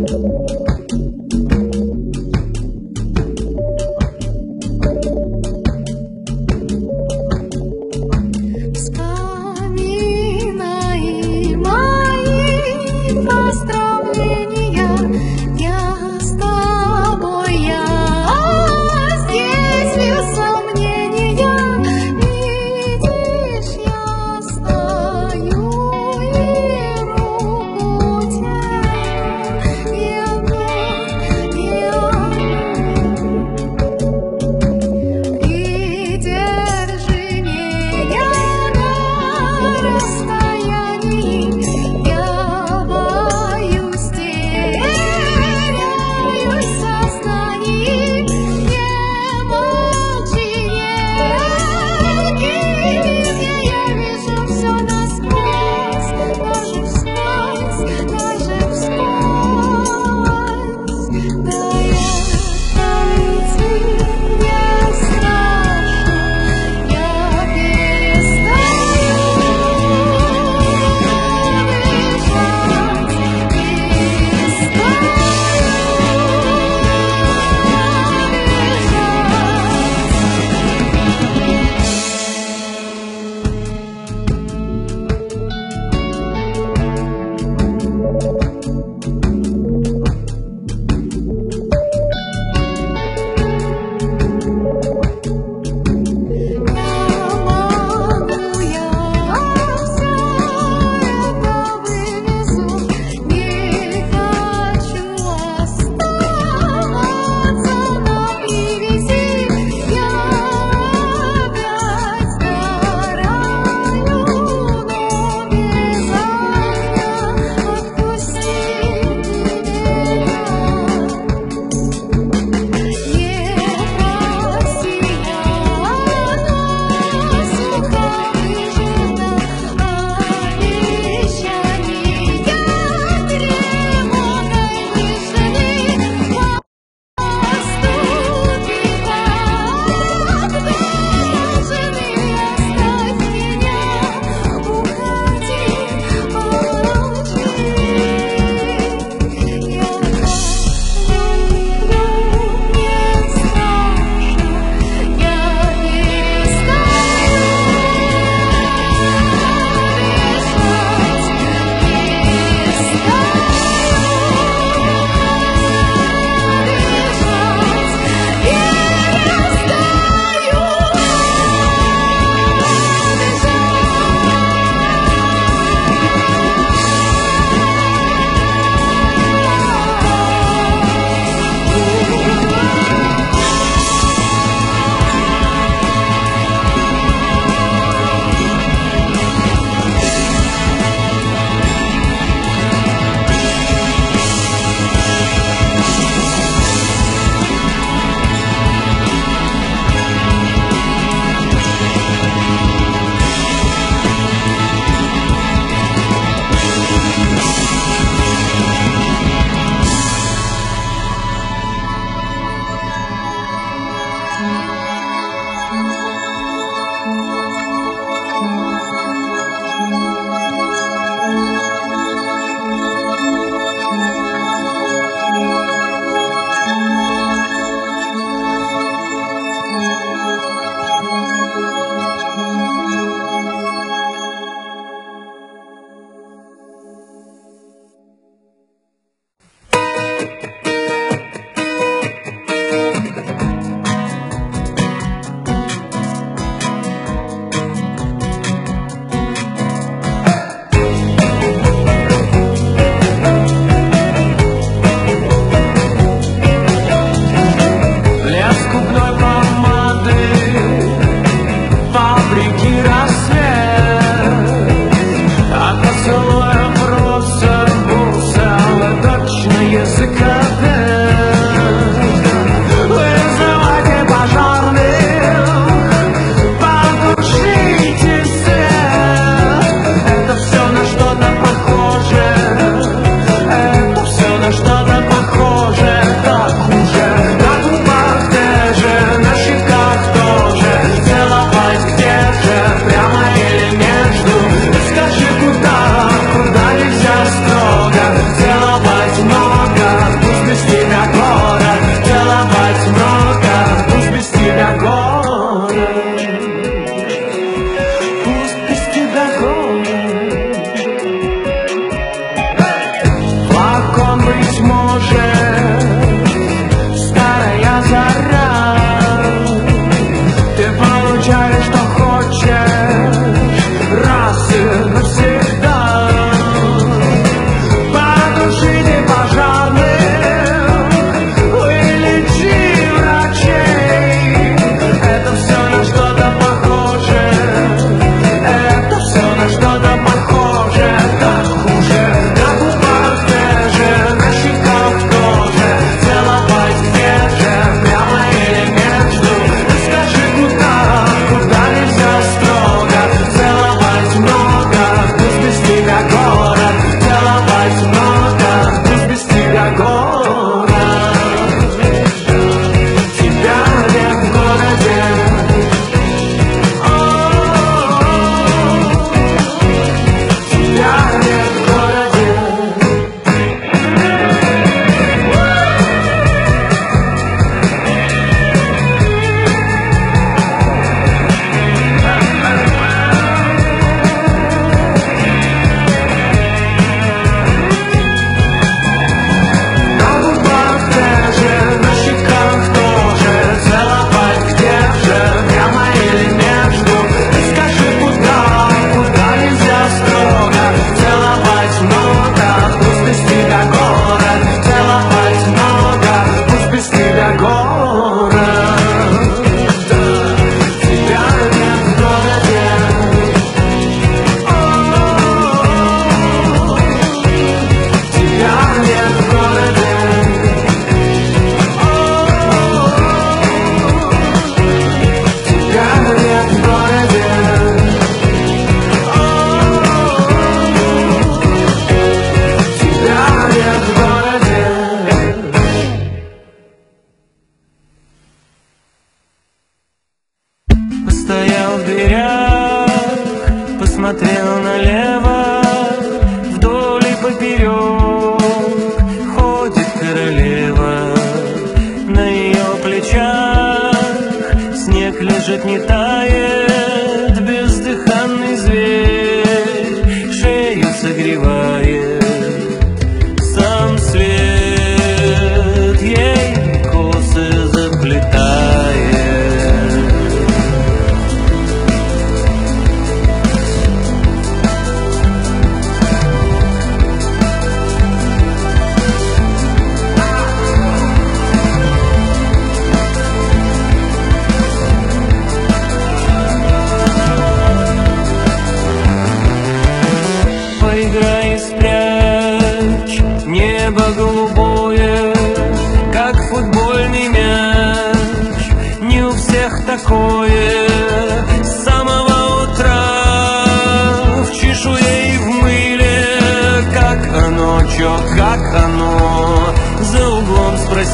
Вспоминай мои поздравления, я с тобой, я здесь без сомнения. Видишь, я стою и руку тяну, я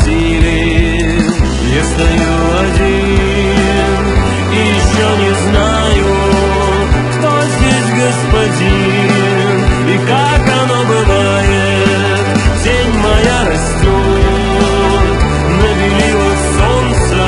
спросили, я стою один и еще не знаю, кто здесь господин и как оно бывает. Тень моя растет, набелило солнце,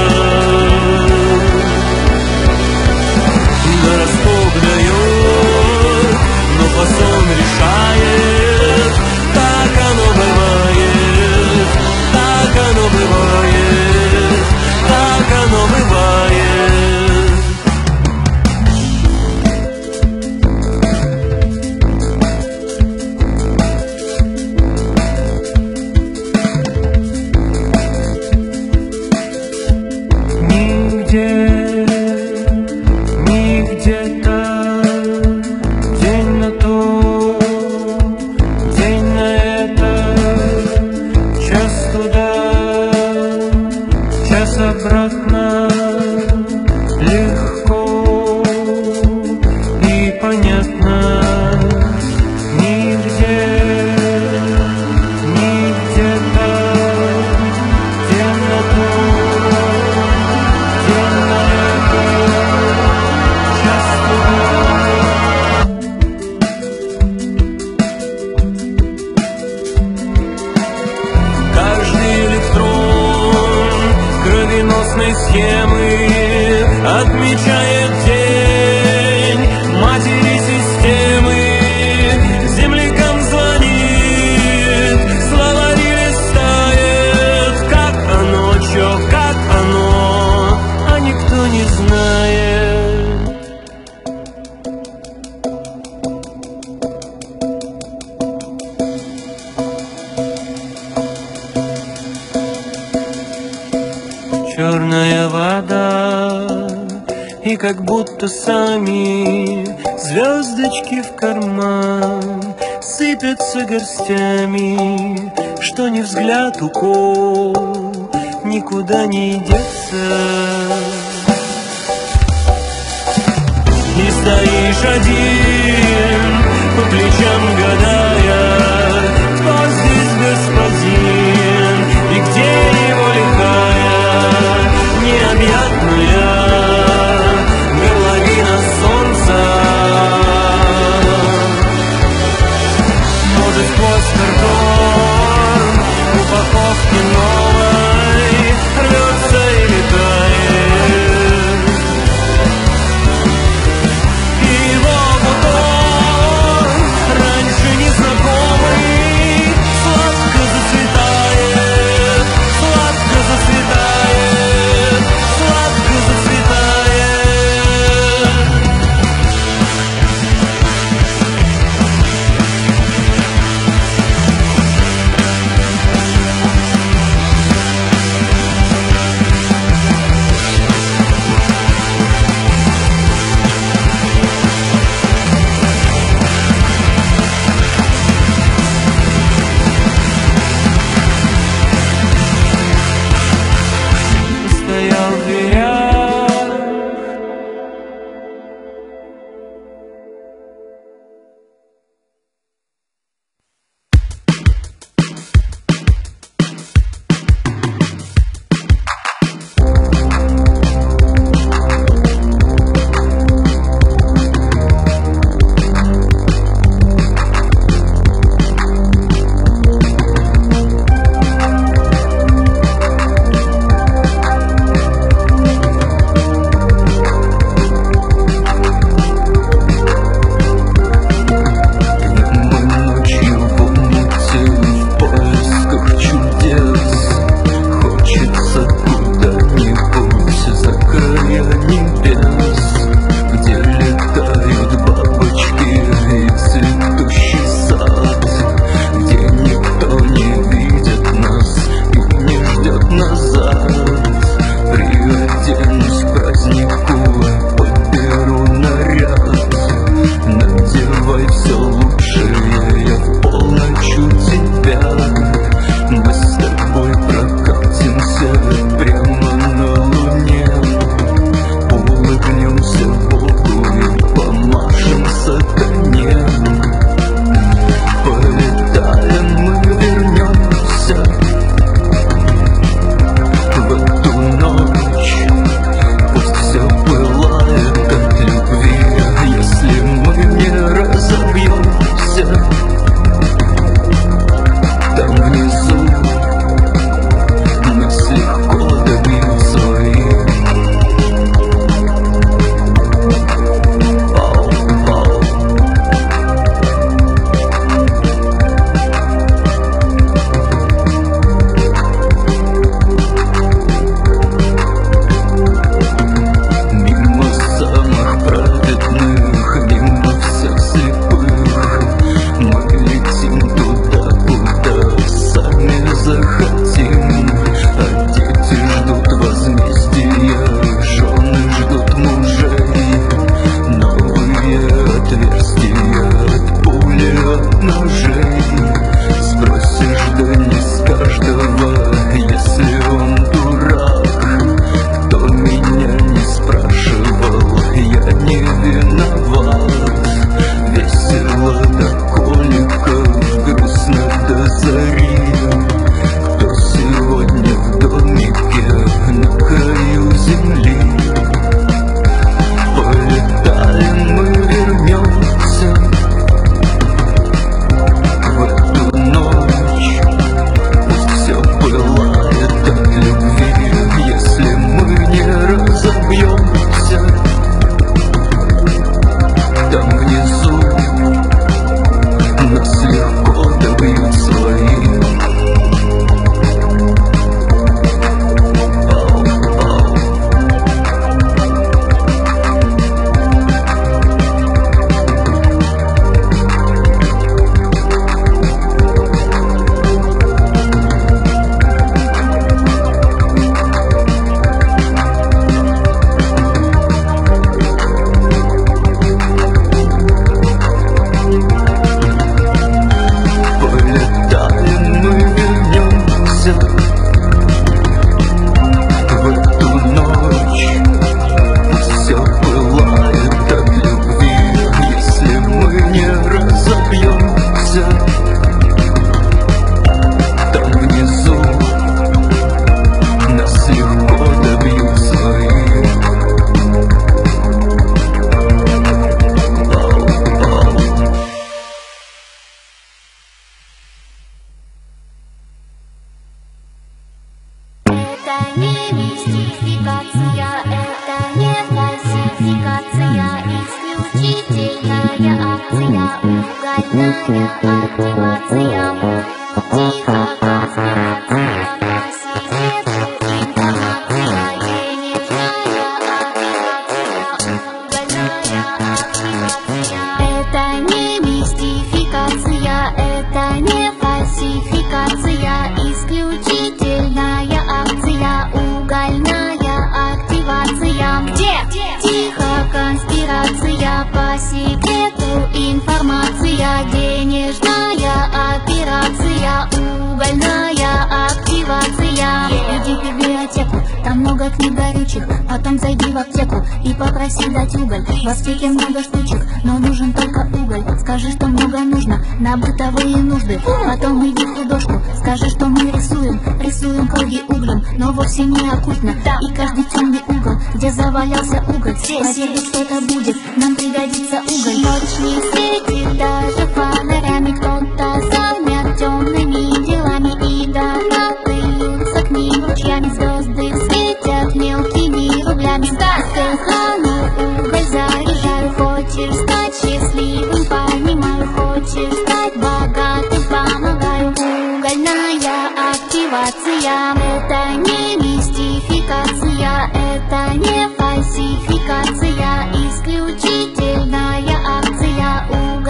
гороскоп дает, но фасон решает. Так оно бывает, так оно бывает, так оно бывает. Нигде, нигде-то день на то, день на это, час туда, час обратно, легко и понятно. Нигде, нигде-то день на то, день на это, час туда. Каждый электрон кровеносной схемы отмечает день матери системы. Землякам звонит, словари листает, как оно, чё, как оно, а никто не знает. Черная вода, и как будто сами звездочки в карман сыпятся горстями, что ни взгляд укол никуда не деться. И стоишь один, по плечам гадая, кто здесь господин и где его лихая необъятная горловина солнца. Может, сквозь картон упаковки новой рвется и летает. И его бутон раньше незнакомый хотим, а дети ждут возмездия, жены ждут мужей, новые отверстия от пули, от ножей. Спросишь, да не с каждого, если он дурак. Кто меня не спрашивал, я не виноват. Весело до коликов, грустно до зари. Кто сегодня в домике на краю земли? Полетаем, мы вернемся в эту ночь. Пусть все пылает от любви, если мы не разобьемся. Там внизу нас легко добьют свои. Полетаем, мы вернемся в эту ночь. Пусть все пылает от любви, если мы не разобьемся. Там внизу нас легко добьют свои. Это не мистификация, это не фальсификация, исключительная акция, угольная активация. Тихо конспирация, по секрету информация, денежная операция, угольная активация. Это не мистификация, это не фальсификация, исключительная акция, угольная активация. Где? Тихо конспирация, по секрету информация, денежная операция, угольная активация. Иди в библиотеку, там много книг горючих, потом зайди в аптеку и попроси дать уголь. В аптеке много штучек, но нужен только уголь. Скажи, что много нужно на бытовые нужды. Потом иди в художку, скажи, что мы рисуем круги углем, но вовсе не оккультно. И каждый темный угол, где завалялся уголь, поверит, что-то будет, нам пригодится уголь. Ночь не светит даже фонарями, кто-то занят темными делами, и дома льются к ним ручьями, звезды светят мелкими рублями. Стахану уголь заряжаю, хочешь стать счастливым, понимаю, хочешь стать богатым, помогаю. Угольная активация, это не мистификация, это не фальсификация, исключительная акция,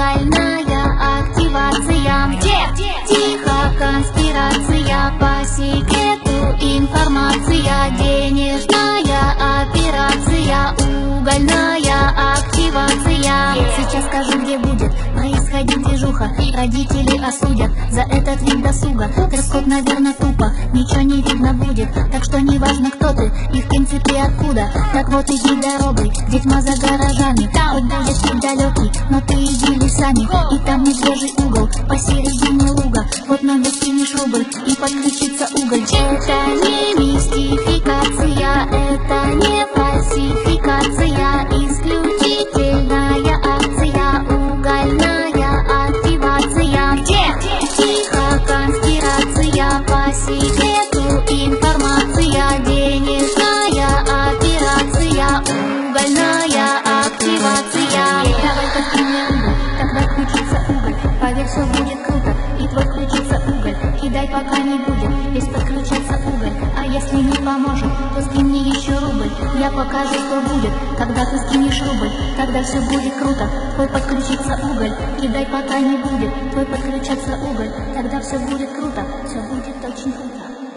угольная активация. Где? Тихо конспирация, по секрету информация, денежная операция, угольная активация. Сейчас скажу, где будет происходить движуха, родители осудят за этот вид досуга. Дресс-код, наверное, тупо, ничего не видно будет, так что не важно, кто ты и в принципе откуда. Так вот иди дорогой, где тьма за гаражами, хоть будет путь далекий, но ты иди лесами, и там медвежий угол посередине луга. Вот номер скинешь рубль и подключится уголь. Это не мистификация, это не фальсификация, исключительная акция, угольная активация. Где? Тихо конспирация, по секрету информация, денежная операция, угольная активация. Давай-ка скинь уголь, тогда включится уголь, поверь, все будет круто, и твой включится уголь. Кидай, пока не будет, весь подключается уголь, а если не поможет, то скинь мне еще рубль. Я покажу, что будет, когда ты скинешь рубль. Тогда все будет круто, твой подключится уголь. Кидай, пока не будет, твой подключится уголь. Тогда все будет круто, все будет очень круто.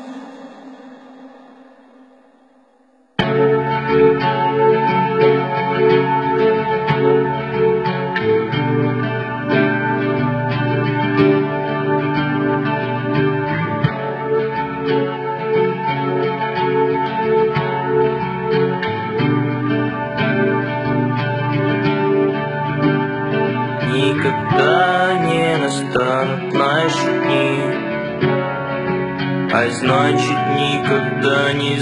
Никогда не настанут наши дни, а значит никогда не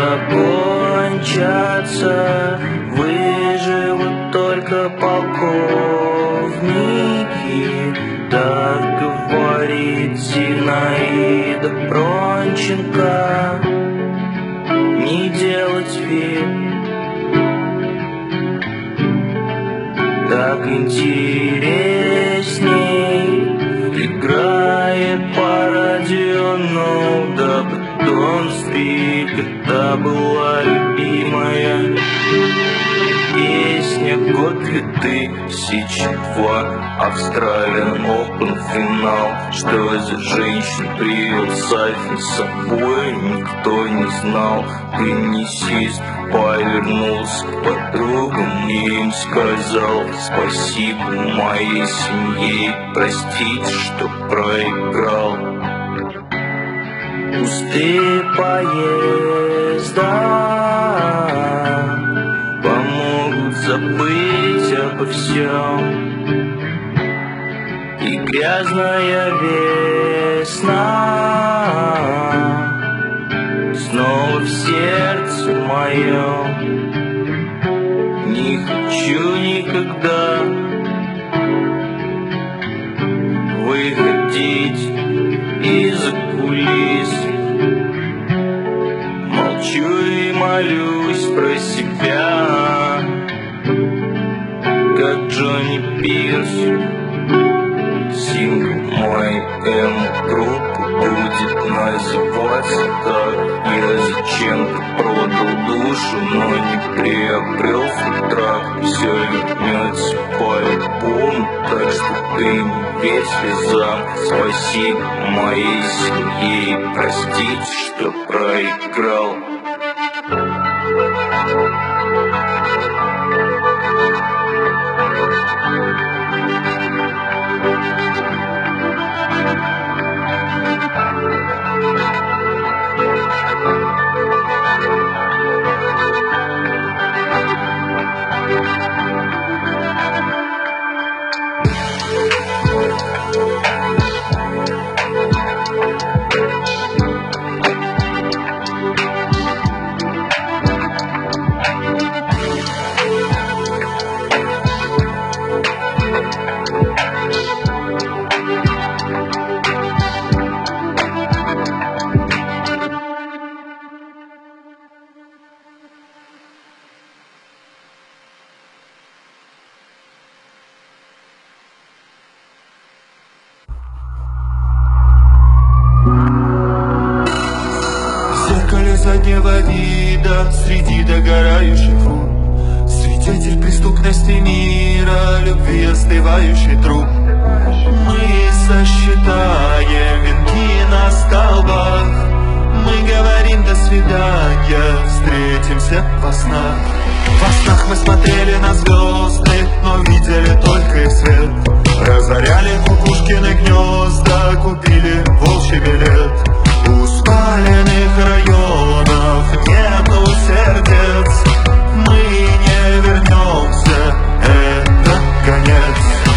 закончатся. Выживут только полковники, так говорит Зинаида Пронченко. Не делать вид, так интересней. Играет по радио No Doubt Don't Speak. Это была любимая песня год 2002. Австралиан Open финал. Что за женщин привел Сафин с собой, никто не знал. Теннисист повернулся к подругам и им сказал: спасибо моей семье, простите, что проиграл. Пустые поезда помогут забыть обо всем, и грязная весна снова в сердце моем. Не хочу никогда выходить из-за кулис. Молчу и молюсь про себя, как Джонни Пирс. Сингл мой М-группы будет называться так. Я зачем-то продал душу, но не приобрел футрак. Все вернется по-любому, так что ты не верь слезам. Спасибо моей семье и простите, что проиграл. Заднего вида среди догорающих рун, свидетель преступности мира, любви остывающий труп. Мы сосчитаем венки на столбах, мы говорим до свидания, встретимся во снах. Во снах мы смотрели на звезды, но видели только их свет. Разоряли кукушкины гнезда, купили волчий билет. У спаленных районов нету сердец, мы не вернемся, это конец.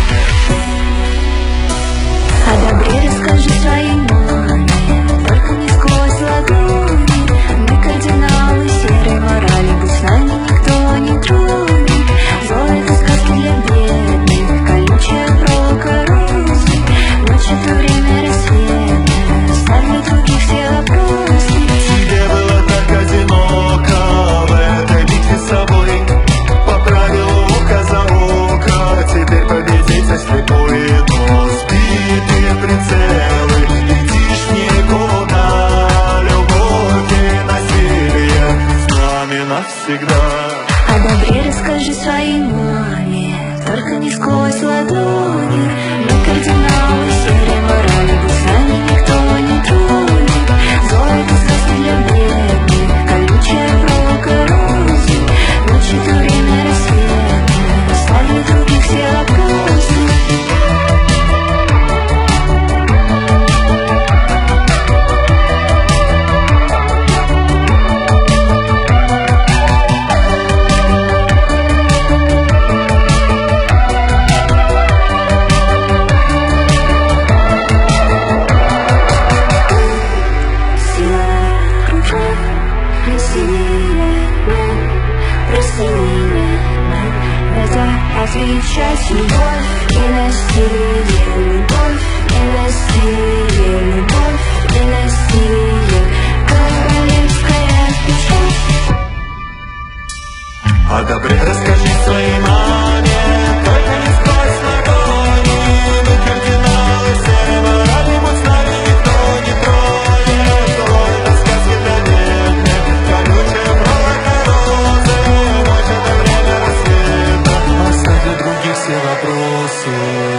О добре расскажи своей маме, только не сквозь ладони. Мы кардиналы серой морали, быть с нами никто не тронет. Зло это сказки для бедных, колючая проволока розы. Ночь это время рассвета, ставь для других все вопросы. встречать любовь и на стиле любовь, и на стиле любовь, и на стиле королевская печать. О добре расскажи своей маме, только не сквозь ладони. Мы кардиналы всем, ради будь с нами никто не тронет. Довольно сказки для бедных, колючая проволока розы. Ночь — это время рассвета, оставь других все вопросы.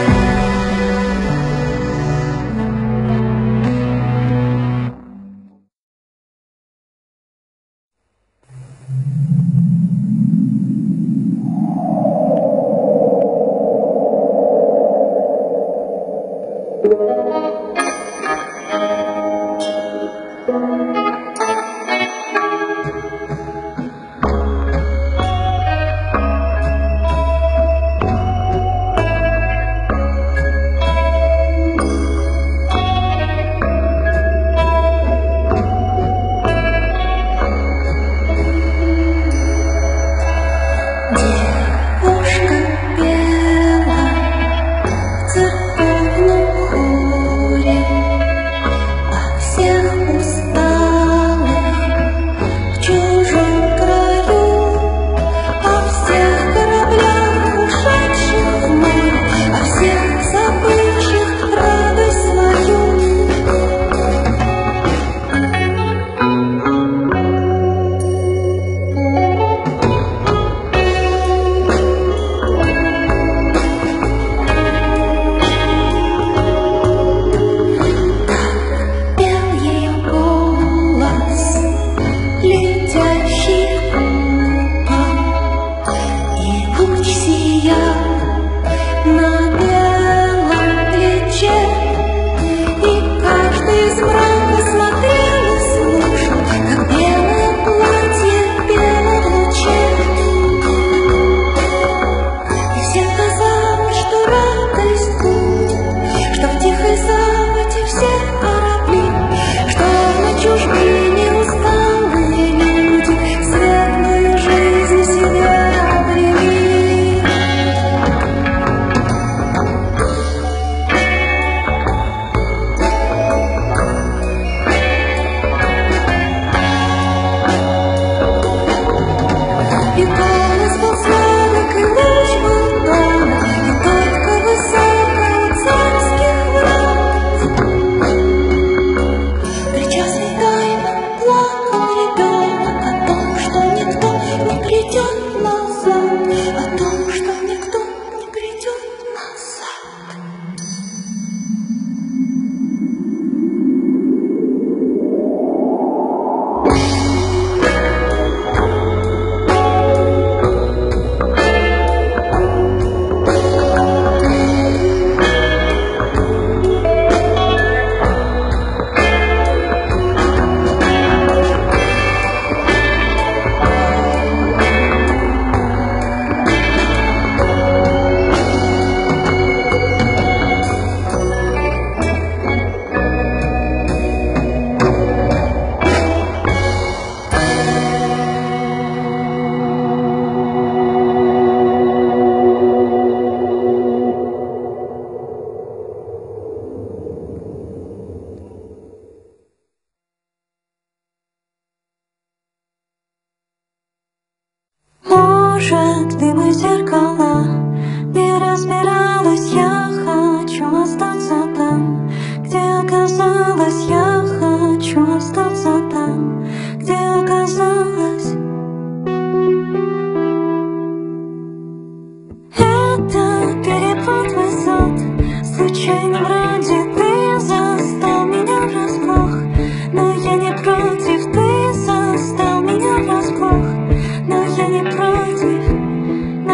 Может, дым и зеркала, не разбиралась, я хочу остаться там, где оказалась, я хочу остаться там, где оказалась. Это перепад высот, случайно вроде ты застал меня врасплох, но я не против, ты застал меня врасплох, но я не против.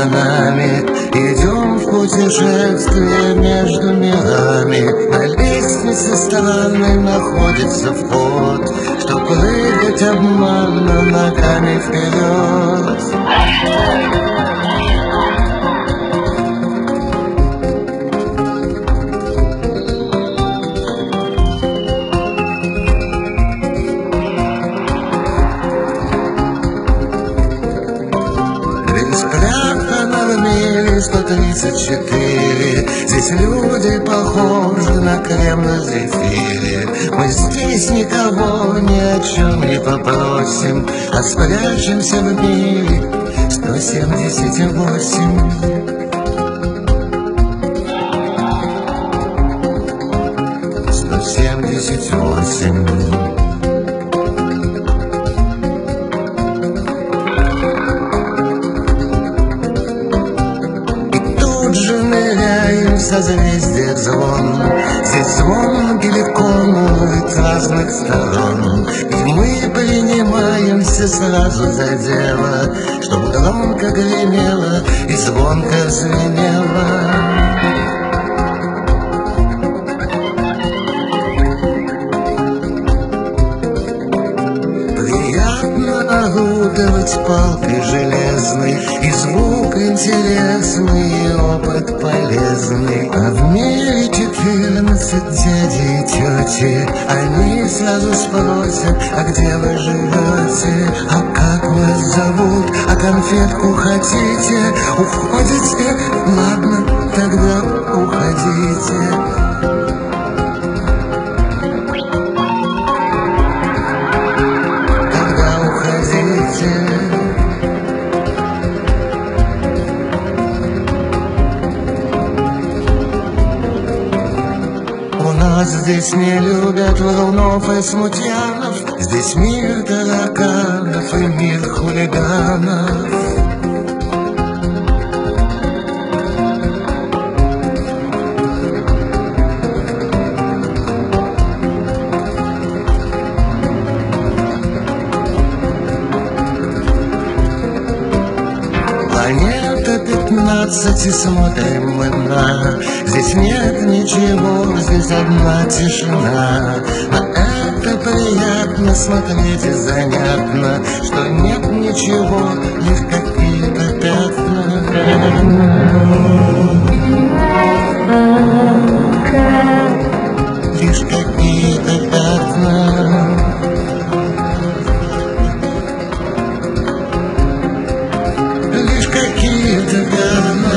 за нами. Идем в путешествие между мирами. На лестнице странной находится вход, чтоб прыгать обманно ногами вперед. Спрятано в мире 134. Здесь люди похожи на крем на зефире. Мы здесь никого ни о чем не попросим, а спрячемся в мире 178. 178. В созвездиях звон, здесь звон геликон от разных сторон, и мы принимаемся сразу за дело, чтоб громко гремело и звонко звенело. Орудовать палкой железной, и звук интересный, и опыт полезный. А в мире 14 дядей и тети, они сразу спросят: а где вы живете? А как вас зовут? А конфетку хотите? Уходите? Ладно, тогда уходите. Здесь не любят врунов и смутьянов, здесь мир тараканов и мир хулиганов. Планета 15, и смотрим мы на. Здесь нет ничего, здесь одна тишина. На это приятно смотреть и занятно, что нет ничего, лишь какие-то пятна. Лишь какие-то пятна. Лишь какие-то пятна.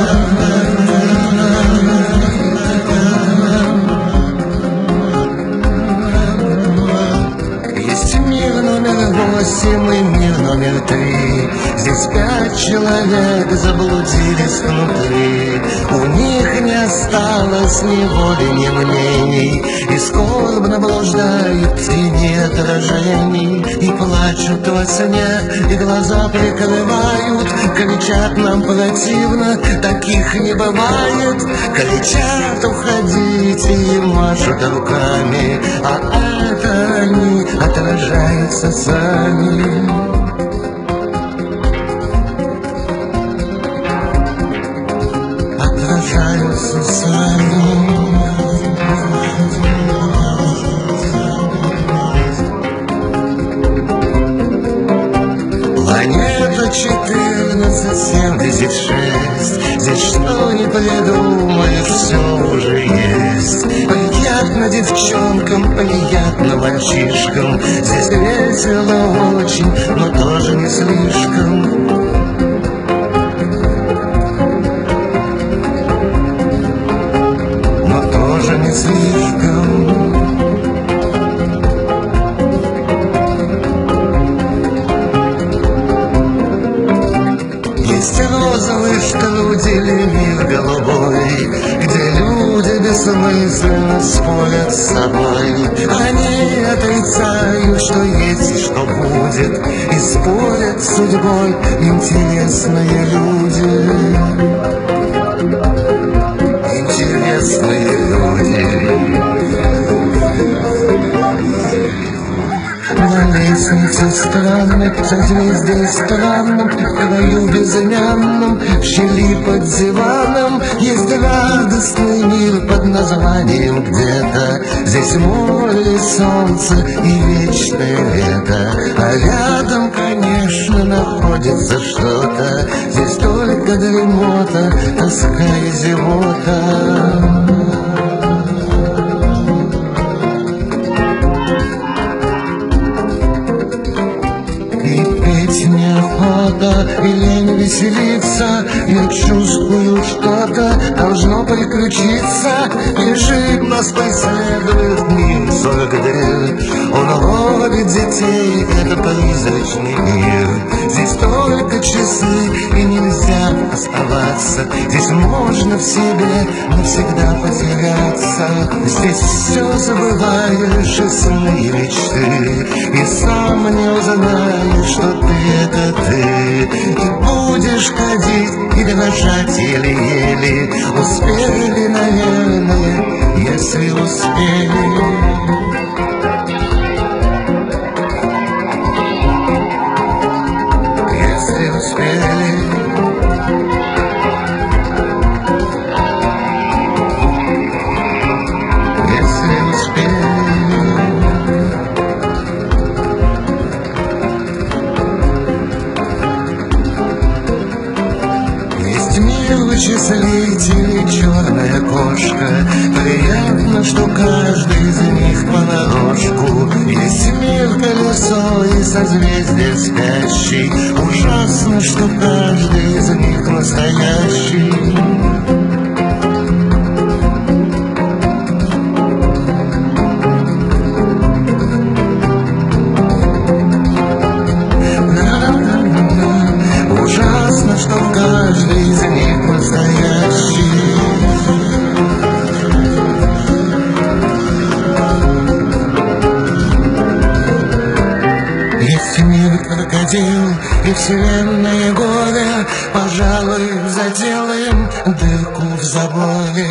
И мир номер 3. Здесь 5 человек заблудились внутри. У них не осталось ни воли, ни мнений, и скорбно блуждают в тени отражений. И плачут во сне, и глаза прикрывают. Кричат: нам противно, таких не бывает. Кричат: уходите, и машут руками, а это они отражаются сами. Отражаются сами. Планета 1476. Здесь что не придумаешь, все уже есть. Приятно девчонкам, приятно мальчишкам. Здесь весело очень, но тоже не слишком. Но тоже не слишком. Есть розовый штрудель, мир голубой, где люди бессмысленно спорят с собой. Они отрицают, что есть и что будет, и спорят с судьбой интересные люди. Интересные люди. На лестнице Солнце странно, созвездие странным, в краю безымянном, в щели под диваном есть радостный мир под названием где-то. Здесь море, солнце и вечное лето, а рядом, конечно, находится что-то. Здесь только дремота, тоска и зевота. И лень веселиться, я чувствую, что-то должно приключиться. Лежит нас преследует мир 49. Он ловит детей, это призрачный мир. Здесь только часы и нельзя оставаться. Здесь можно в себе навсегда потеряться. Здесь все забываешь и сны, и мечты, и сам не узнаешь, что ты — это ты. И будешь ходить и дрожать еле-еле. Успели, наверное, если успели. Если успели. Если успели. Вычислители, черная кошка. Приятно, что каждый из них понарошку. Есть мир, колесо и созвездие спящий. Ужасно, что каждый из них настоящий. И вселенная горе, пожалуй, заделаем дырку в заборе.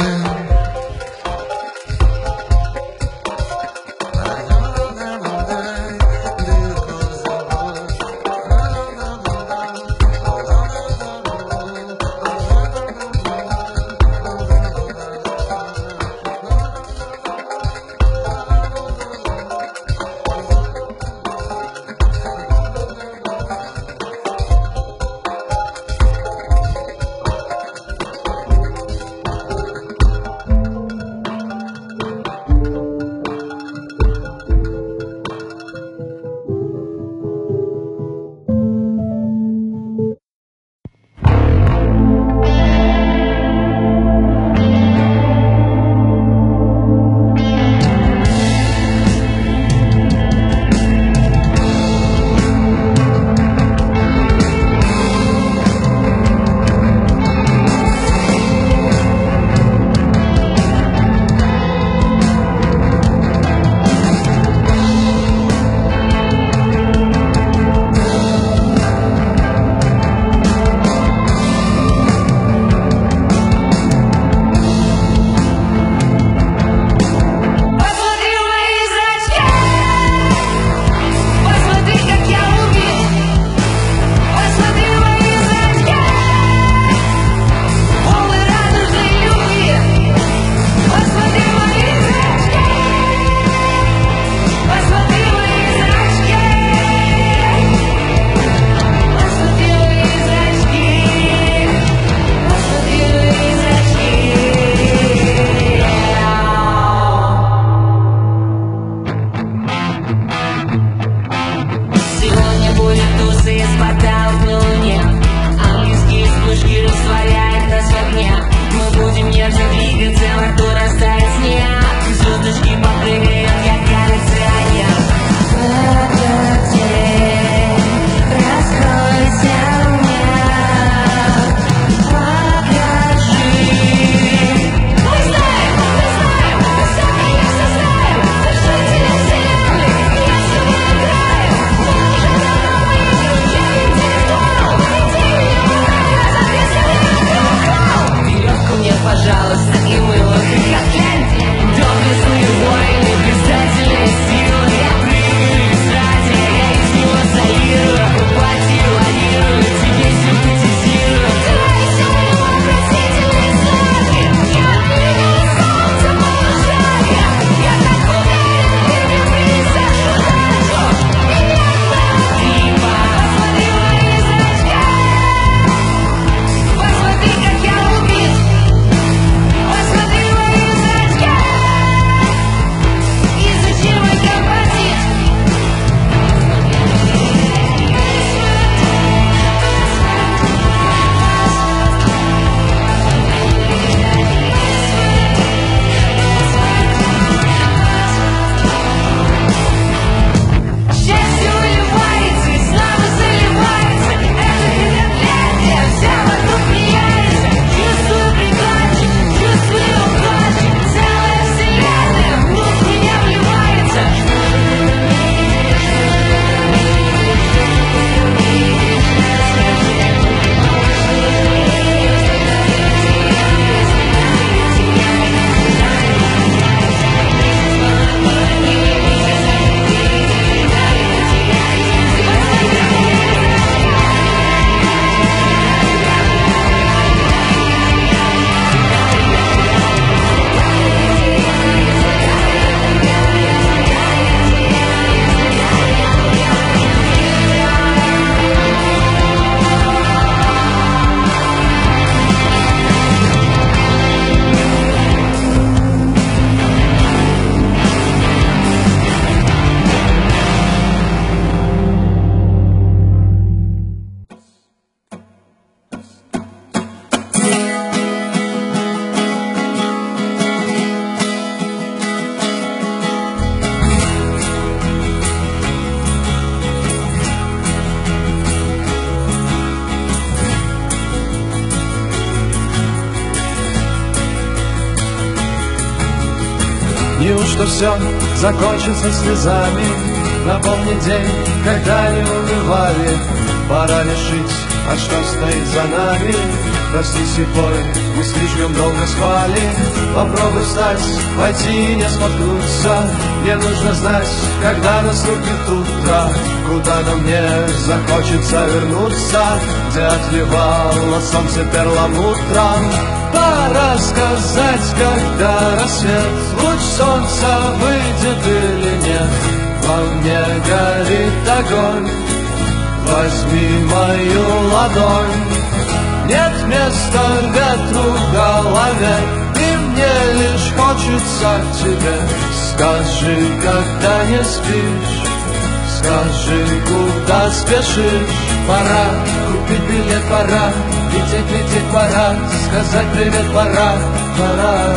Неужто все закончится слезами? Напомни день, когда не унывали. Пора решить, а что стоит за нами? Прости, слепой, мы слишком долго спали. Попробуй встать, пойти и не споткнуться. Мне нужно знать, когда наступит утро, куда нам не захочется вернуться, где отливало солнце перламутром. Пора сказать, когда рассвет, луч солнца выйдет или нет. Во мне горит огонь, возьми мою ладонь. Нет места ветру в голове, и мне лишь хочется тебе. Скажи, когда не спишь, скажи, куда спешишь. Пора купить билет, пора лететь, пора сказать привет, пора, пора.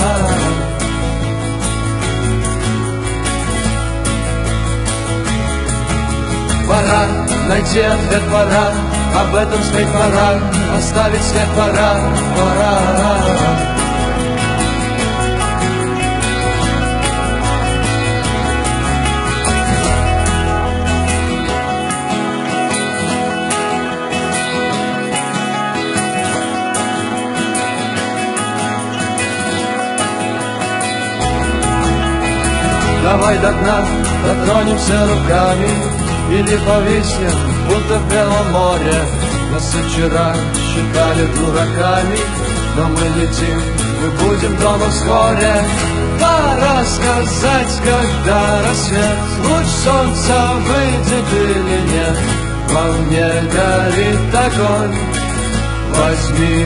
Пора найти ответ, пора об этом спеть, пора оставить след, пора, пора. Давай до дна дотронемся руками или повиснем, будто в белом море. Нас вчера считали дураками, но мы летим, мы будем дома вскоре. Пора сказать, когда рассвет, луч солнца выйдет или нет. Во мне горит огонь, возьми.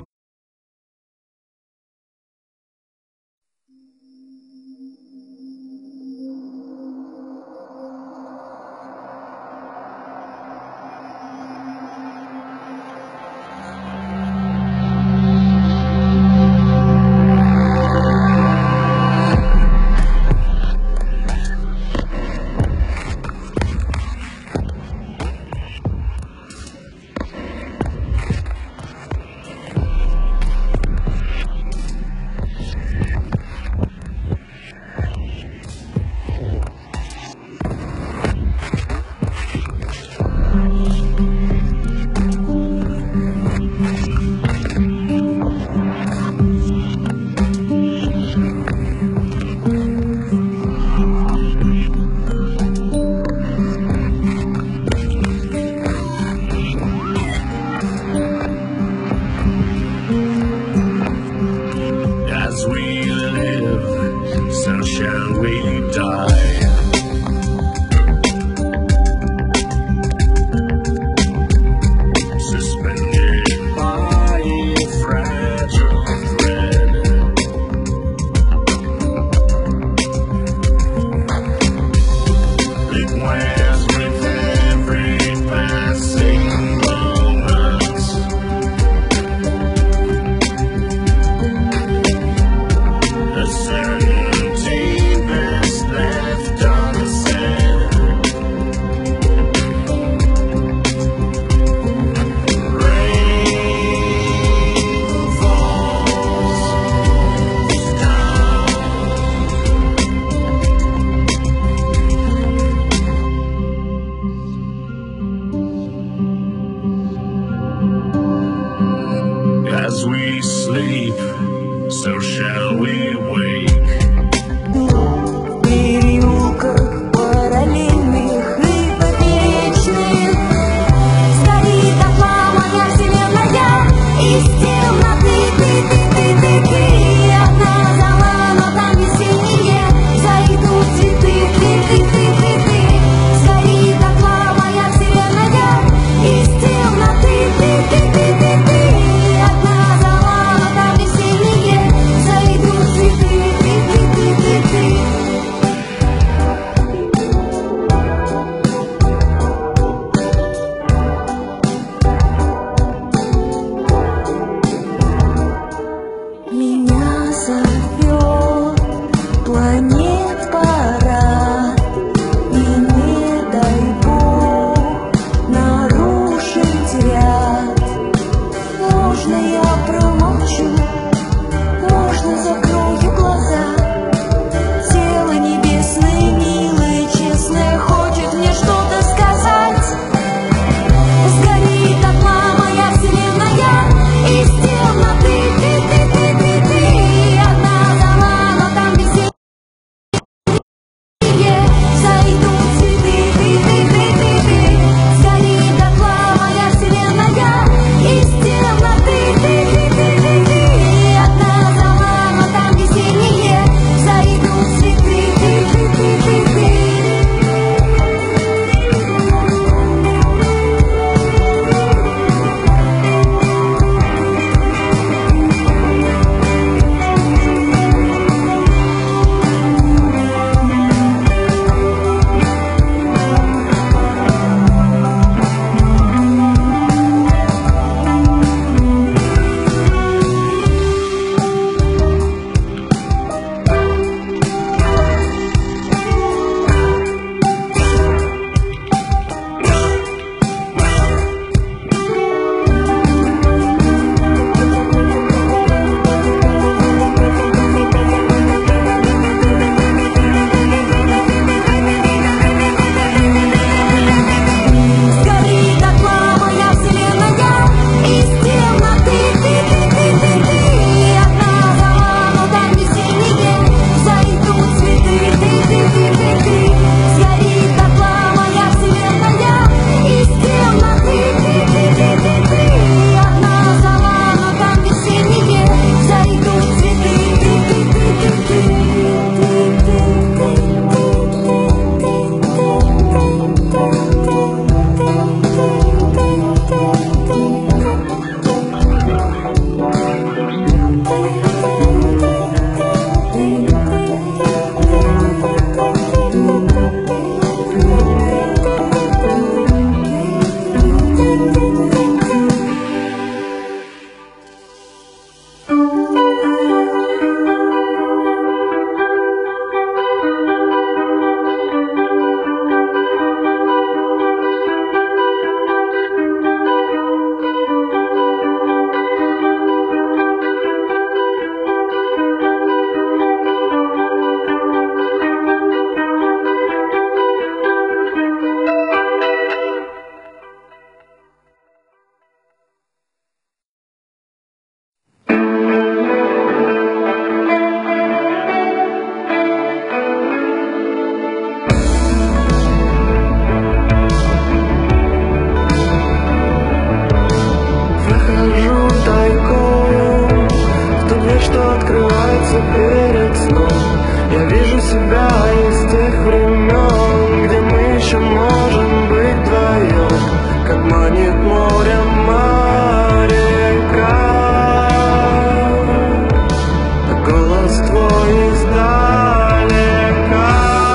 As we sleep, so shall we wake. В переулках параллельных и поперечных стоит одна моя вселенная. Из темноты ты одна зала, но там не сильнее. Зайдут цветы, стоит одна моя вселенная. Из темноты ты одна зала, но там не сильнее. Зайдут цветы. Меня зовет планет парад, и не дай Бог нарушить ряд. Можно я промолчу, можно закрою глаза, тело не тебя из тех времен, где мы еще можем быть вдвоем, как манит морем река. Голос твой издалека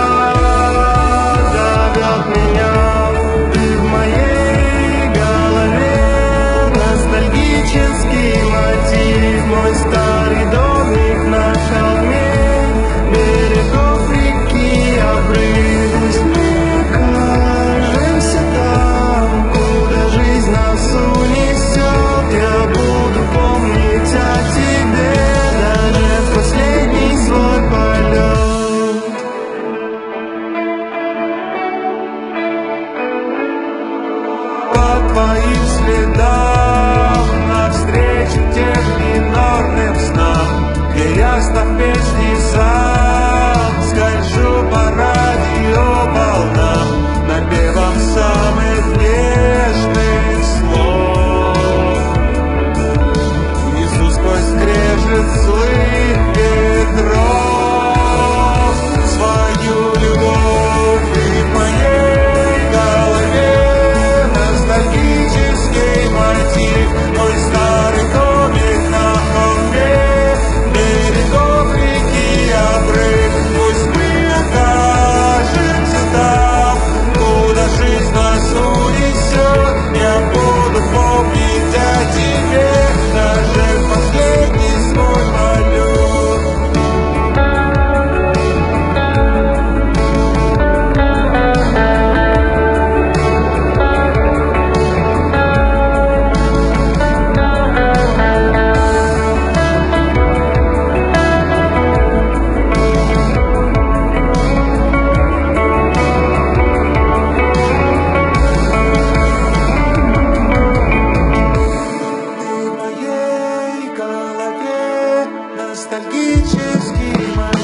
зовет меня. Ты в моей голове, ностальгический мотив, мой старый домик на холме, берегов реки обрыв. Пусть мы окажемся там, куда жизнь нас унесет, я буду помнить о тебе даже в последний свой полет. По твоим следам, навстречу тем минорным снам, где ясно в песни сам скольжу по радио волнам, напевом самых нежных слов. Внизу сквозь скрежет злых ветров свою любовь. И в моей голове ностальгический мотив, мой старый домик на холме, берегов реки обрыв. Пусть мы окажемся там, куда жизнь нас унесет, я буду помнить о тебе даже в последний свой полет. В моей голове ностальгический мотив.